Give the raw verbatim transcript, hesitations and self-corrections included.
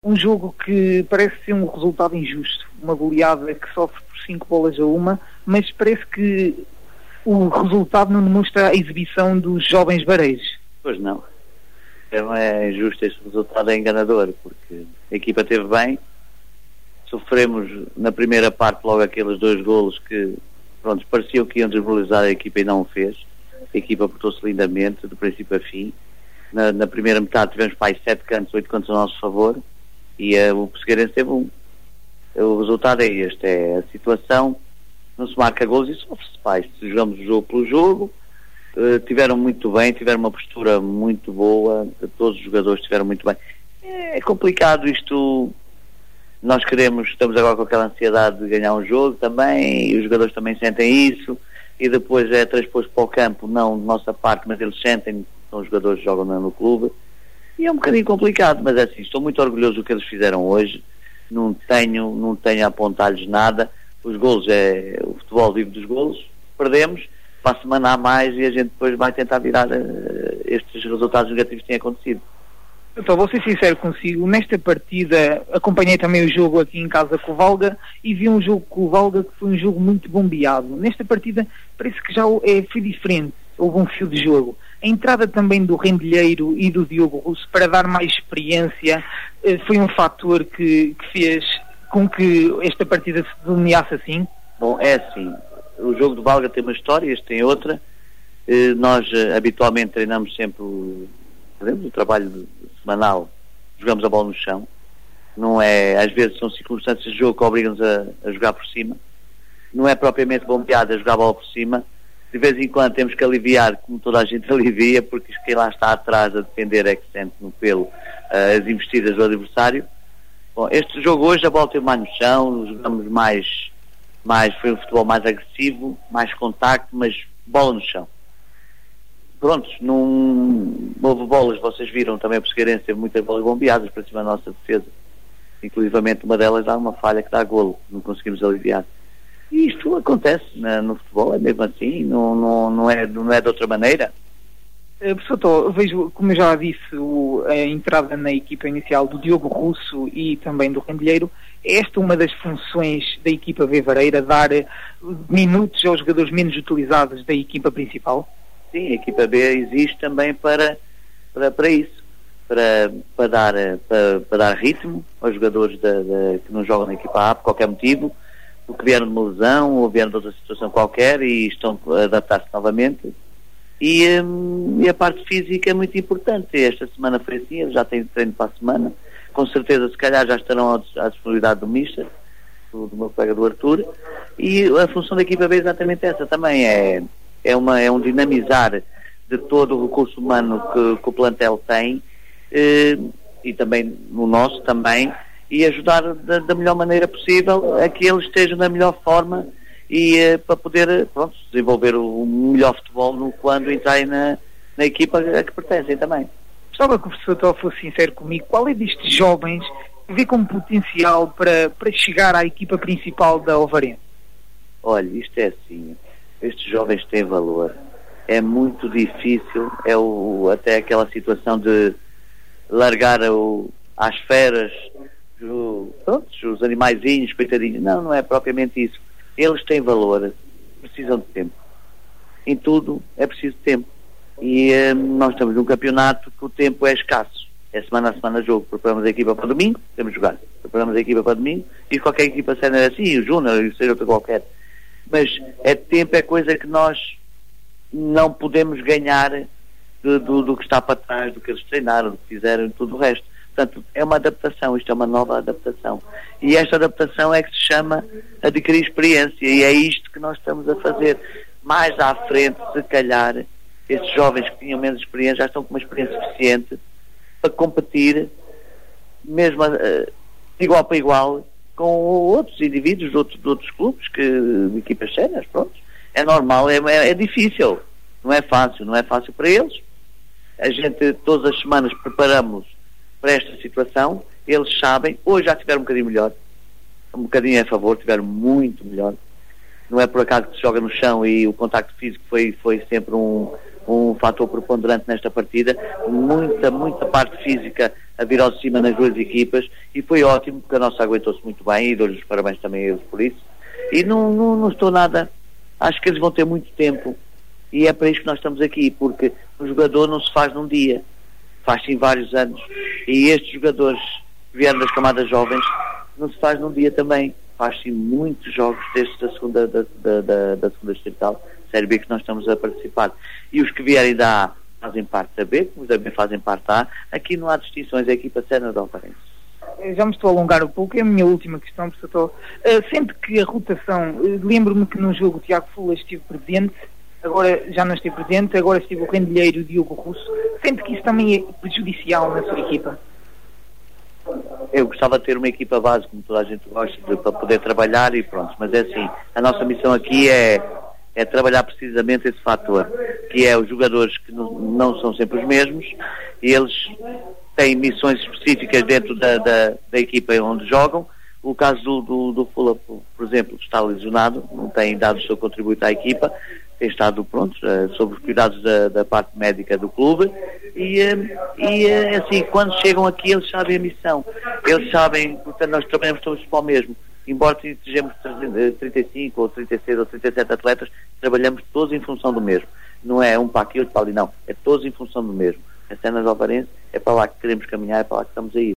um jogo que parece ser um resultado injusto, uma goleada que sofre por cinco bolas a uma, mas parece que o resultado não demonstra a exibição dos jovens Varejos. Pois não. Não é injusto, este resultado é enganador, porque a equipa esteve bem, sofremos na primeira parte logo aqueles dois golos que, pronto, pareciam que iam desmoralizar a equipa e não o fez. A equipa portou-se lindamente, do princípio a fim. Na, na primeira metade tivemos para aí sete cantos, oito cantos a nosso favor, e uh, o Pesqueirense teve um. O resultado é este, é a situação, não se marca golos e sofre-se, pá. Jogamos o jogo pelo jogo. Uh, tiveram muito bem, tiveram uma postura muito boa, todos os jogadores estiveram muito bem. É complicado isto, nós queremos, estamos agora com aquela ansiedade de ganhar um jogo também, e os jogadores também sentem isso, e depois é transposto para o campo, não de nossa parte, mas eles sentem, são os jogadores que jogam no clube, e é um bocadinho complicado, mas é assim, estou muito orgulhoso do que eles fizeram hoje, não tenho, não tenho a apontar-lhes nada, os golos, é, o futebol vive dos golos, perdemos, para a semana há mais e a gente depois vai tentar virar uh, estes resultados negativos que têm acontecido. Então, vou ser sincero consigo, nesta partida acompanhei também o jogo aqui em casa com o Valga e vi um jogo com o Valga que foi um jogo muito bombeado. Nesta partida parece que já é, foi diferente, houve um fio de jogo. A entrada também do Rendilheiro e do Diogo Russo para dar mais experiência uh, foi um fator que, que fez com que esta partida se delineasse assim? Bom, é assim. O jogo do Valga tem uma história, este tem outra. Eh, nós eh, habitualmente treinamos sempre o, fazemos o trabalho semanal, jogamos a bola no chão. Não é, às vezes são circunstâncias de jogo que obrigam-nos a, a jogar por cima. Não é propriamente bombeado a jogar a bola por cima. De vez em quando temos que aliviar, como toda a gente alivia, porque quem lá está atrás a defender é que sente no pelo uh, as investidas do adversário. Bom, este jogo hoje a bola teve mais no chão, jogamos mais... mais, foi um futebol mais agressivo, mais contacto, mas bola no chão. Prontos, não houve bolas, vocês viram também o Pesqueirense teve muitas bolas bombeadas para cima da nossa defesa. Inclusivamente uma delas dá uma falha que dá golo, não conseguimos aliviar. E isto acontece na, no futebol, é mesmo assim, não, não, não, é, não é de outra maneira. Uh, professor Tó, eu vejo, como eu já disse, o, a entrada na equipa inicial do Diogo Russo e também do Rendilheiro. É esta uma das funções da equipa Vivareira, dar minutos aos jogadores menos utilizados da equipa principal? Sim, a equipa B existe também para, para, para isso, para, para, dar, para, para dar ritmo aos jogadores da, da, que não jogam na equipa A por qualquer motivo, porque vieram de uma lesão ou vieram de outra situação qualquer e estão a adaptar-se novamente. E, hum, e a parte física é muito importante. Esta semana foi assim, eles já têm treino para a semana. Com certeza, se calhar, já estarão à disponibilidade do Mister, do, do meu colega do Arthur. E a função da equipa B é exatamente essa também. É, é, uma, é um dinamizar de todo o recurso humano que, que o plantel tem, eh, e também no nosso também, e ajudar da, da melhor maneira possível a que eles estejam na melhor forma e eh, para poder, pronto, desenvolver o, o melhor futebol no, quando entrarem na, na equipa a que pertencem também. Gostava que o professor Tó fosse sincero comigo. Qual é destes jovens que vê como potencial para, para chegar à equipa principal da Ovarense? Olha, isto é assim, estes jovens têm valor. É muito difícil, é o, até aquela situação de largar o, às feras o, pronto, os animaizinhos, coitadinhos. Não, não é propriamente isso. Eles têm valor, precisam de tempo. Em tudo é preciso tempo. E eh, nós estamos num campeonato que o tempo é escasso. É semana a semana jogo. Preparamos a equipa para domingo, temos de jogar. Preparamos a equipa para domingo e qualquer equipa sendo assim, o Júnior, e seja outra qualquer. Mas é tempo, é coisa que nós não podemos ganhar do, do, do que está para trás, do que eles treinaram, do que fizeram e tudo o resto. Portanto, é uma adaptação, isto é uma nova adaptação. E esta adaptação é que se chama adquirir experiência, e é isto que nós estamos a fazer. Mais à frente, se calhar, estes jovens que tinham menos experiência já estão com uma experiência suficiente para competir, mesmo uh, igual para igual, com outros indivíduos de outros, de outros clubes, que, de equipas séniores, pronto. É normal, é, é, é difícil, não é fácil, não é fácil para eles. A gente, todas as semanas, preparamos para esta situação, eles sabem, hoje já tiveram um bocadinho melhor, um bocadinho a favor, tiveram muito melhor. Não é por acaso que se joga no chão e o contacto físico foi, foi sempre um, um fator preponderante nesta partida. Muita, muita parte física a vir ao de cima nas duas equipas, e foi ótimo, porque a nossa aguentou-se muito bem, e dou-lhes os parabéns também a eles por isso. E não, não, não estou nada, acho que eles vão ter muito tempo, e é para isso que nós estamos aqui, porque o jogador não se faz num dia, faz-se em vários anos, e estes jogadores que vieram das camadas jovens não se faz num dia também, faz-se muitos jogos desde a segunda, da, da, da, da segunda distrital, Série B, que nós estamos a participar, e os que vierem da A fazem parte da B, como também fazem parte da A. Aqui não há distinções, a equipa Cena de Alvarense. Já me estou a alongar um pouco, é a minha última questão, professor. Uh, sempre que a rotação, uh, lembro-me que num jogo o Tiago Fula estive presente, agora já não estive presente, agora estive o rendilheiro Diogo Russo, sente que isso também é prejudicial na sua equipa? Eu gostava de ter uma equipa base, como toda a gente gosta, de, para poder trabalhar e pronto, mas é assim, a nossa missão aqui é, é trabalhar precisamente esse fator, que é os jogadores que não, não são sempre os mesmos, e eles têm missões específicas dentro da, da, da equipa onde jogam. O caso do, do, do Fula, por exemplo, está lesionado, não tem dado o seu contributo à equipa, tem estado pronto, uh, sob os cuidados da, da parte médica do clube, e, uh, e uh, assim, quando chegam aqui eles sabem a missão, eles sabem, portanto nós trabalhamos todos para o mesmo, embora sejamos trinta e cinco ou trinta e seis ou trinta e sete atletas, trabalhamos todos em função do mesmo, não é um para aqui, outro para ali, não, é todos em função do mesmo. A Cena de Alvarense é para lá que queremos caminhar, é para lá que estamos a ir.